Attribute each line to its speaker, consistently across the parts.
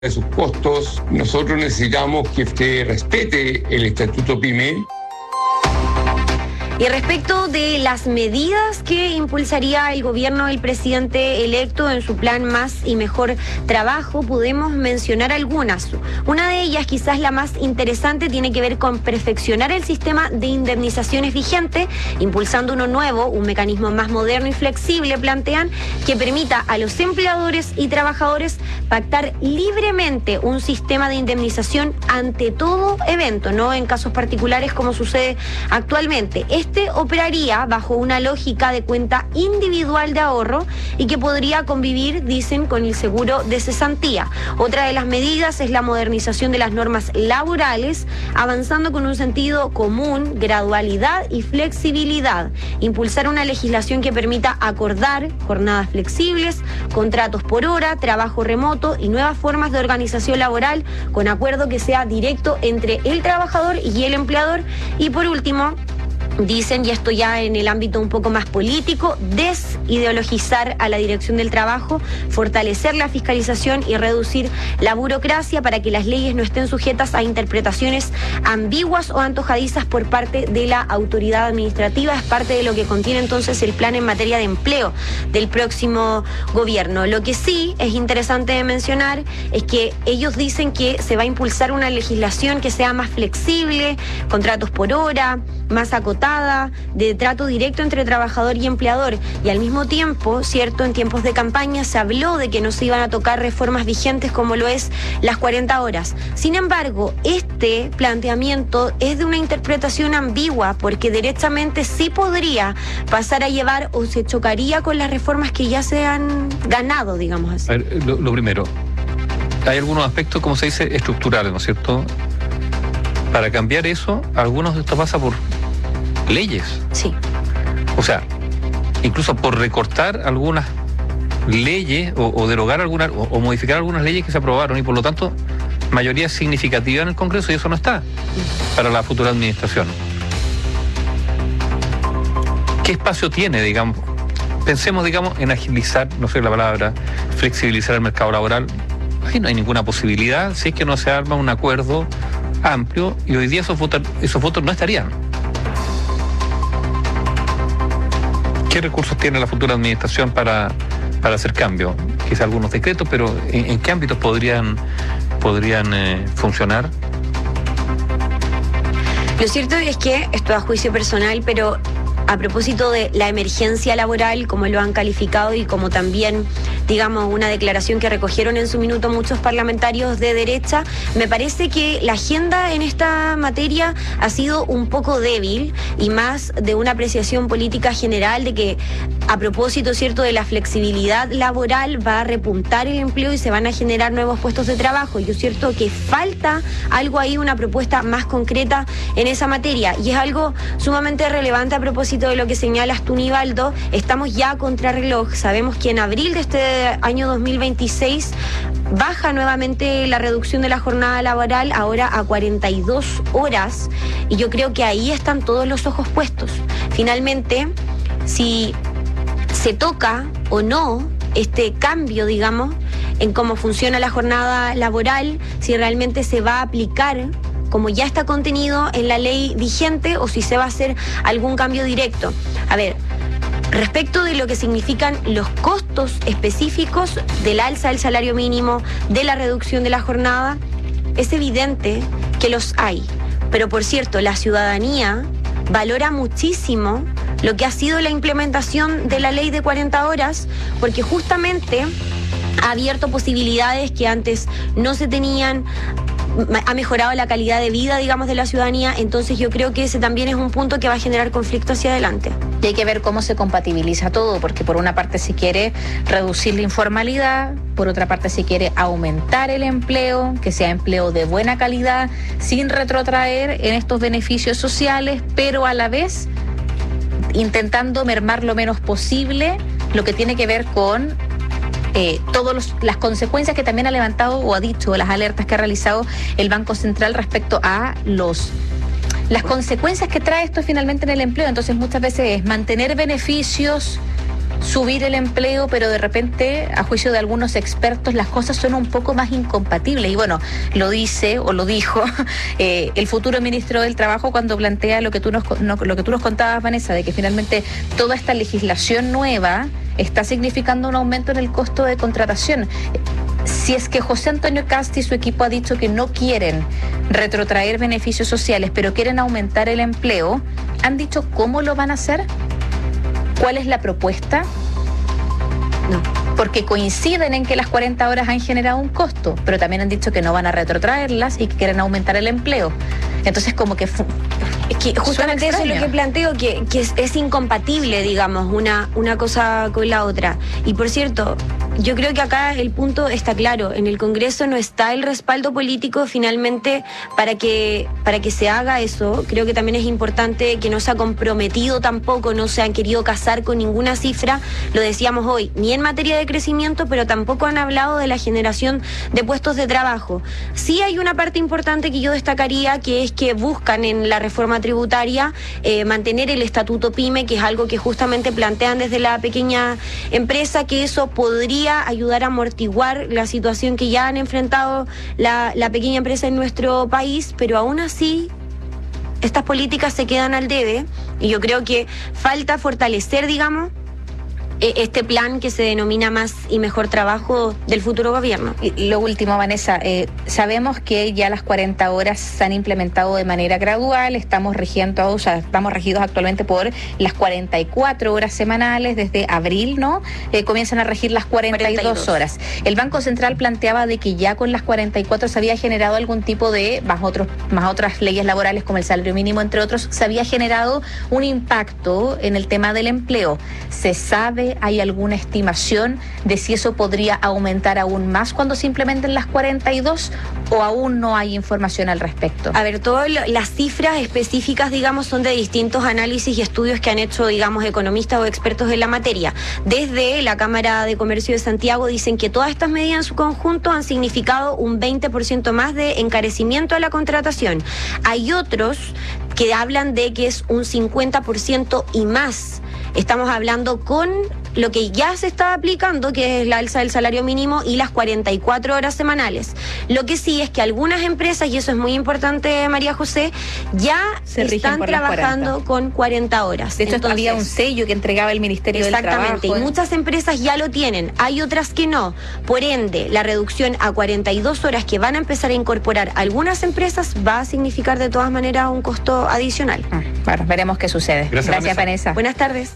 Speaker 1: de sus costos. Nosotros necesitamos que usted respete el Estatuto PYME.
Speaker 2: Y respecto de las medidas que impulsaría el gobierno del presidente electo en su plan Más y Mejor Trabajo, podemos mencionar algunas. Una de ellas, quizás la más interesante, tiene que ver con perfeccionar el sistema de indemnizaciones vigente, impulsando uno nuevo, un mecanismo más moderno y flexible, plantean, que permita a los empleadores y trabajadores pactar libremente un sistema de indemnización ante todo evento, no en casos particulares como sucede actualmente. Este operaría bajo una lógica de cuenta individual de ahorro y que podría convivir, dicen, con el seguro de cesantía. Otra de las medidas es la modernización de las normas laborales, avanzando con un sentido común, gradualidad y flexibilidad. Impulsar una legislación que permita acordar jornadas flexibles, contratos por hora, trabajo remoto y nuevas formas de organización laboral con acuerdo que sea directo entre el trabajador y el empleador. Y por último, dicen, y esto ya en el ámbito un poco más político, desideologizar a la dirección del trabajo, fortalecer la fiscalización y reducir la burocracia para que las leyes no estén sujetas a interpretaciones ambiguas o antojadizas por parte de la autoridad administrativa. Es parte de lo que contiene entonces el plan en materia de empleo del próximo gobierno. Lo que sí es interesante mencionar es que ellos dicen que se va a impulsar una legislación que sea más flexible, contratos por hora, más acotada, de trato directo entre trabajador y empleador. Y al mismo tiempo, cierto, en tiempos de campaña se habló de que no se iban a tocar reformas vigentes como lo es las 40 horas. Sin embargo, este planteamiento es de una interpretación ambigua, porque derechamente sí podría pasar a llevar o se chocaría con las reformas que ya se han ganado, digamos así.
Speaker 3: A ver, lo primero, hay algunos aspectos, como se dice, estructurales, ¿no es cierto? Para cambiar eso, algunos de esto pasa por leyes.
Speaker 2: Sí.
Speaker 3: O sea, incluso por recortar algunas leyes o derogar algunas o modificar algunas leyes que se aprobaron y por lo tanto mayoría significativa en el Congreso, y eso no está para la futura administración. ¿Qué espacio tiene, digamos? Pensemos, digamos, en agilizar, no sé la palabra, flexibilizar el mercado laboral. Ahí no hay ninguna posibilidad si es que no se arma un acuerdo amplio, y hoy día esos votos no estarían. ¿Qué recursos tiene la futura administración para hacer cambios? Quizá algunos decretos, pero ¿en qué ámbitos podrían funcionar?
Speaker 2: Lo cierto es que, esto a juicio personal, pero a propósito de la emergencia laboral, como lo han calificado, y como también, digamos, una declaración que recogieron en su minuto muchos parlamentarios de derecha, me parece que la agenda en esta materia ha sido un poco débil y más de una apreciación política general de que, a propósito, cierto, de la flexibilidad laboral, va a repuntar el empleo y se van a generar nuevos puestos de trabajo. Yo cierto que falta algo ahí, una propuesta más concreta en esa materia, y es algo sumamente relevante a propósito de lo que señalas tú, Nivaldo. Estamos ya a contrarreloj. Sabemos que en abril de este año 2026 baja nuevamente la reducción de la jornada laboral, ahora a 42 horas, y yo creo que ahí están todos los ojos puestos. Finalmente, si se toca o no este cambio, digamos, en cómo funciona la jornada laboral, si realmente se va a aplicar como ya está contenido en la ley vigente o si se va a hacer algún cambio directo. A ver, respecto de lo que significan los costos específicos del alza del salario mínimo, de la reducción de la jornada, es evidente que los hay. Pero por cierto, la ciudadanía valora muchísimo lo que ha sido la implementación de la ley de 40 horas, porque justamente ha abierto posibilidades que antes no se tenían, ha mejorado la calidad de vida, digamos, de la ciudadanía. Entonces yo creo que ese también es un punto que va a generar conflicto hacia adelante.
Speaker 4: Y hay que ver cómo se compatibiliza todo, porque por una parte se quiere reducir la informalidad, por otra parte se quiere aumentar el empleo, que sea empleo de buena calidad, sin retrotraer en estos beneficios sociales, pero a la vez intentando mermar lo menos posible lo que tiene que ver con todas las consecuencias que también ha levantado o ha dicho, las alertas que ha realizado el Banco Central respecto a las consecuencias que trae esto finalmente en el empleo. Entonces muchas veces es mantener beneficios subir el empleo, pero de repente, a juicio de algunos expertos, las cosas son un poco más incompatibles. Y bueno, lo dice o lo dijo el futuro ministro del Trabajo cuando plantea lo que tú nos contabas, Vanessa, de que finalmente toda esta legislación nueva está significando un aumento en el costo de contratación. Si es que José Antonio Kast y su equipo ha dicho que no quieren retrotraer beneficios sociales, pero quieren aumentar el empleo, ¿han dicho cómo lo van a hacer? ¿Cuál es la propuesta? No. Porque coinciden en que las 40 horas han generado un costo, pero también han dicho que no van a retrotraerlas y que quieren aumentar el empleo. Entonces, como que
Speaker 2: justamente eso es lo que planteo, que es incompatible, digamos, una cosa con la otra. Y por cierto, yo creo que acá el punto está claro. En el Congreso no está el respaldo político finalmente para que se haga eso. Creo que también es importante que no se ha comprometido tampoco, no se han querido casar con ninguna cifra, lo decíamos hoy, ni en materia de crecimiento, pero tampoco han hablado de la generación de puestos de trabajo. Sí hay una parte importante que yo destacaría, que es que buscan en la reforma tributaria mantener el estatuto PYME, que es algo que justamente plantean desde la pequeña empresa, que eso podría ayudar a amortiguar la situación que ya han enfrentado la pequeña empresa en nuestro país, pero aún así estas políticas se quedan al debe y yo creo que falta fortalecer, digamos, este plan que se denomina Más y Mejor Trabajo del futuro gobierno.
Speaker 4: Y lo último, Vanessa, sabemos que ya las 40 horas se han implementado de manera gradual, estamos regidos actualmente por las 44 horas semanales desde abril, ¿no? Comienzan a regir las 42 horas. El Banco Central planteaba de que ya con las 44 se había generado algún tipo de, más otras leyes laborales como el salario mínimo, entre otros, se había generado un impacto en el tema del empleo. ¿Se sabe? ¿Hay alguna estimación de si eso podría aumentar aún más cuando se implementen las 42 o aún no hay información al respecto?
Speaker 2: A ver, todas las cifras específicas, digamos, son de distintos análisis y estudios que han hecho, digamos, economistas o expertos en la materia. Desde la Cámara de Comercio de Santiago dicen que todas estas medidas en su conjunto han significado un 20% más de encarecimiento a la contratación. Hay otros que hablan de que es un 50% y más. Estamos hablando con lo que ya se está aplicando, que es la alza del salario mínimo y las 44 horas semanales. Lo que sí es que algunas empresas, y eso es muy importante, María José, ya están trabajando con 40 horas.
Speaker 4: De hecho, entonces, había un sello que entregaba el Ministerio del Trabajo.
Speaker 2: Exactamente, y muchas empresas ya lo tienen, hay otras que no. Por ende, la reducción a 42 horas que van a empezar a incorporar algunas empresas va a significar de todas maneras un costo adicional.
Speaker 4: Bueno, veremos qué sucede. Gracias, Vanessa.
Speaker 2: Buenas tardes.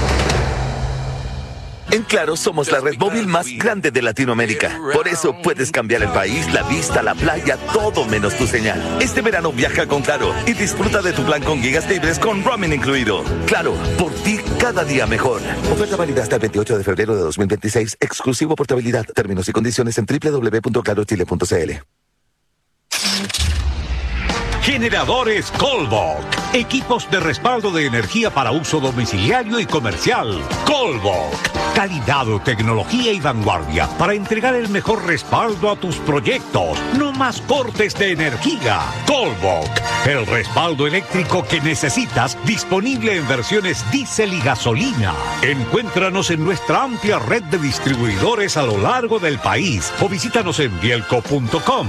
Speaker 5: En Claro somos la red móvil más grande de Latinoamérica. Por eso puedes cambiar el país, la vista, la playa, todo menos tu señal. Este verano viaja con Claro y disfruta de tu plan con gigas libres con roaming incluido. Claro, por ti cada día mejor. Oferta válida hasta el 28 de febrero de 2026. Exclusivo portabilidad. Términos y condiciones en www.clarochile.cl.
Speaker 6: Generadores Colbok. Equipos de respaldo de energía para uso domiciliario y comercial. Colbok. Calidad, tecnología y vanguardia para entregar el mejor respaldo a tus proyectos. No más cortes de energía. Colbok. El respaldo eléctrico que necesitas, disponible en versiones diésel y gasolina. Encuéntranos en nuestra amplia red de distribuidores a lo largo del país o visítanos en bielco.com.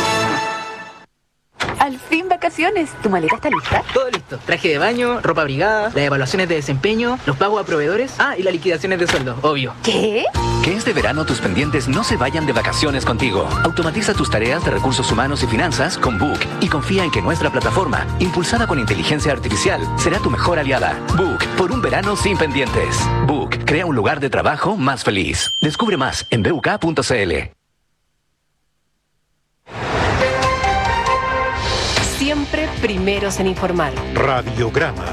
Speaker 7: Al fin vacaciones. ¿Tu maleta está lista?
Speaker 8: Todo listo. Traje de baño, ropa abrigada, las evaluaciones de desempeño, los pagos a proveedores, y las liquidaciones de sueldo, obvio.
Speaker 7: ¿Qué?
Speaker 9: Que este verano tus pendientes no se vayan de vacaciones contigo. Automatiza tus tareas de recursos humanos y finanzas con Book y confía en que nuestra plataforma, impulsada con inteligencia artificial, será tu mejor aliada. Book, por un verano sin pendientes. Book, crea un lugar de trabajo más feliz. Descubre más en buk.cl.
Speaker 10: Siempre primeros en informar.
Speaker 6: Radiograma.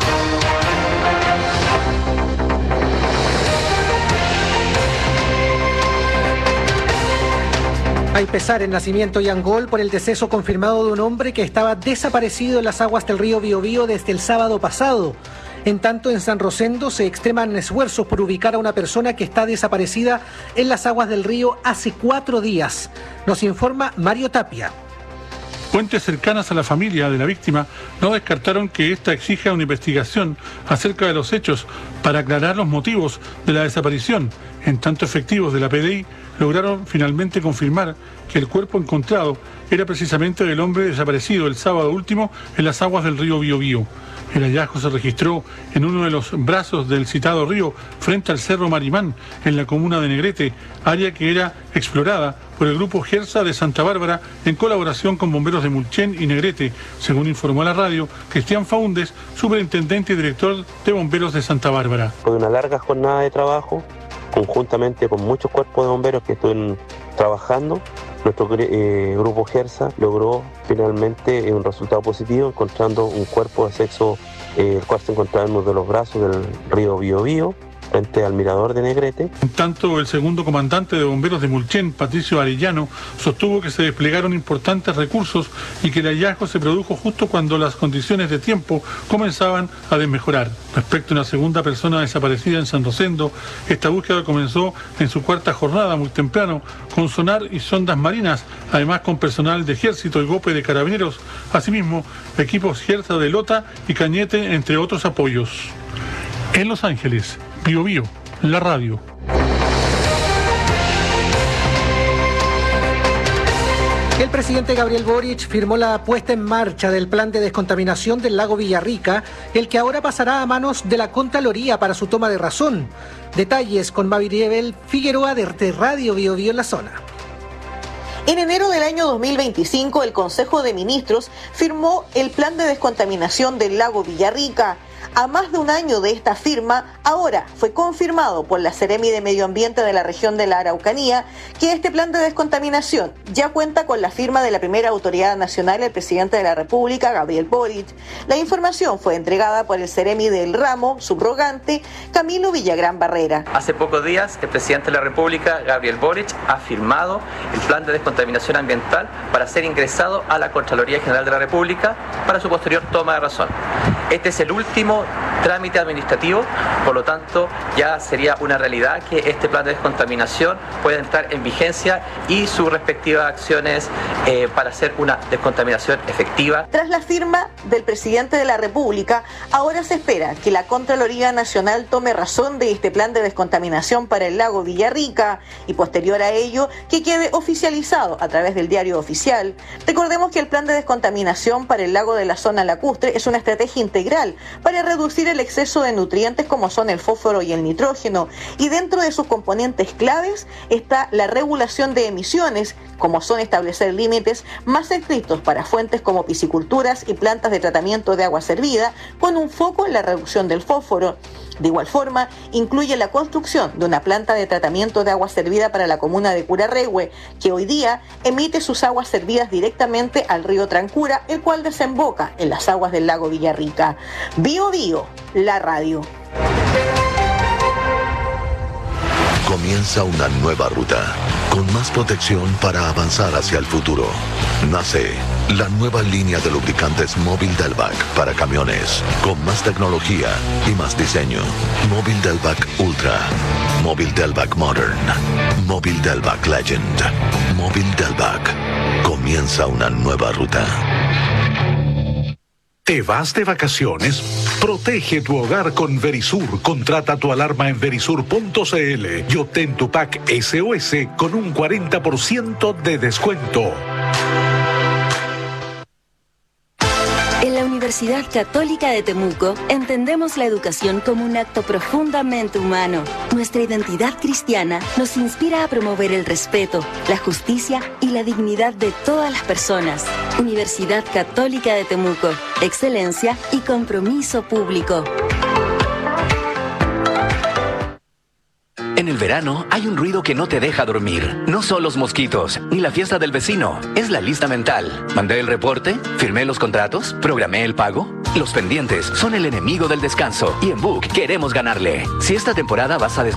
Speaker 11: Hay pesar en Nacimiento y Angol por el deceso confirmado de un hombre que estaba desaparecido en las aguas del río Biobío desde el sábado pasado. En tanto, en San Rosendo se extreman esfuerzos por ubicar a una persona que está desaparecida en las aguas del río hace 4 días. Nos informa Mario Tapia.
Speaker 12: Fuentes cercanas a la familia de la víctima no descartaron que ésta exija una investigación acerca de los hechos para aclarar los motivos de la desaparición. En tanto, efectivos de la PDI lograron finalmente confirmar que el cuerpo encontrado era precisamente del hombre desaparecido el sábado último en las aguas del río Biobío. El hallazgo se registró en uno de los brazos del citado río frente al Cerro Marimán, en la comuna de Negrete, área que era explorada por el grupo Gersa de Santa Bárbara en colaboración con bomberos de Mulchen y Negrete, según informó a la radio Cristian Faúndez, superintendente y director de bomberos de Santa Bárbara.
Speaker 13: Fue una larga jornada de trabajo, conjuntamente con muchos cuerpos de bomberos que estuvieron trabajando. Nuestro grupo Gersa logró finalmente un resultado positivo, encontrando un cuerpo de sexo, el cual se encontraba en uno de los brazos del río Biobío, frente al mirador de Negrete.
Speaker 12: En tanto, el segundo comandante de bomberos de Mulchen, Patricio Arellano, sostuvo que se desplegaron importantes recursos y que el hallazgo se produjo justo cuando las condiciones de tiempo comenzaban a desmejorar. Respecto a una segunda persona desaparecida en San Rosendo, esta búsqueda comenzó en su cuarta jornada muy temprano, con sonar y sondas marinas, además con personal de Ejército y GOPE de Carabineros, asimismo equipos Gersa de Lota y Cañete, entre otros apoyos. En Los Ángeles, Biobío, la radio.
Speaker 11: El presidente Gabriel Boric firmó la puesta en marcha del plan de descontaminación del lago Villarrica, el que ahora pasará a manos de la Contraloría para su toma de razón. Detalles con Maviriebel Figueroa de Radio Biobío en la zona.
Speaker 14: En enero del año 2025, el Consejo de Ministros firmó el plan de descontaminación del lago Villarrica. A más de un año de esta firma, ahora fue confirmado por la Seremi de Medio Ambiente de la región de la Araucanía que este plan de descontaminación ya cuenta con la firma de la primera autoridad nacional, el presidente de la República, Gabriel Boric. La información fue entregada por el Seremi del ramo subrogante, Camilo Villagrán Barrera.
Speaker 15: Hace pocos días, el presidente de la República, Gabriel Boric, ha firmado el plan de descontaminación ambiental para ser ingresado a la Contraloría General de la República para su posterior toma de razón. Este es el último trámite administrativo, por lo tanto ya sería una realidad que este plan de descontaminación pueda entrar en vigencia y sus respectivas acciones para hacer una descontaminación efectiva.
Speaker 14: Tras la firma del presidente de la República, ahora se espera que la Contraloría Nacional tome razón de este plan de descontaminación para el lago Villarrica y posterior a ello que quede oficializado a través del diario oficial. Recordemos que el plan de descontaminación para el lago de la zona lacustre es una estrategia integral para reducir el exceso de nutrientes como son el fósforo y el nitrógeno, y dentro de sus componentes claves está la regulación de emisiones, como son establecer límites más estrictos para fuentes como pisciculturas y plantas de tratamiento de agua servida, con un foco en la reducción del fósforo. De igual forma, incluye la construcción de una planta de tratamiento de agua servida para la comuna de Curarrehue, que hoy día emite sus aguas servidas directamente al río Trancura, el cual desemboca en las aguas del lago Villarrica. Biobío, la radio.
Speaker 16: Comienza una nueva ruta, con más protección para avanzar hacia el futuro. Nace la nueva línea de lubricantes Móvil Delvac para camiones, con más tecnología y más diseño. Móvil Delvac Ultra, Móvil Delvac Modern, Móvil Delvac Legend, Móvil Delvac. Comienza una nueva ruta.
Speaker 6: ¿Te vas de vacaciones? Protege tu hogar con Verisur. Contrata tu alarma en verisur.cl y obtén tu pack SOS con un 40% de descuento.
Speaker 17: En la Universidad Católica de Temuco entendemos la educación como un acto profundamente humano. Nuestra identidad cristiana nos inspira a promover el respeto, la justicia y la dignidad de todas las personas. Universidad Católica de Temuco, excelencia y compromiso público.
Speaker 9: En el verano hay un ruido que no te deja dormir. No son los mosquitos, ni la fiesta del vecino. Es la lista mental. ¿Mandé el reporte? ¿Firmé los contratos? ¿Programé el pago? Los pendientes son el enemigo del descanso y en Book queremos ganarle. Si esta temporada vas a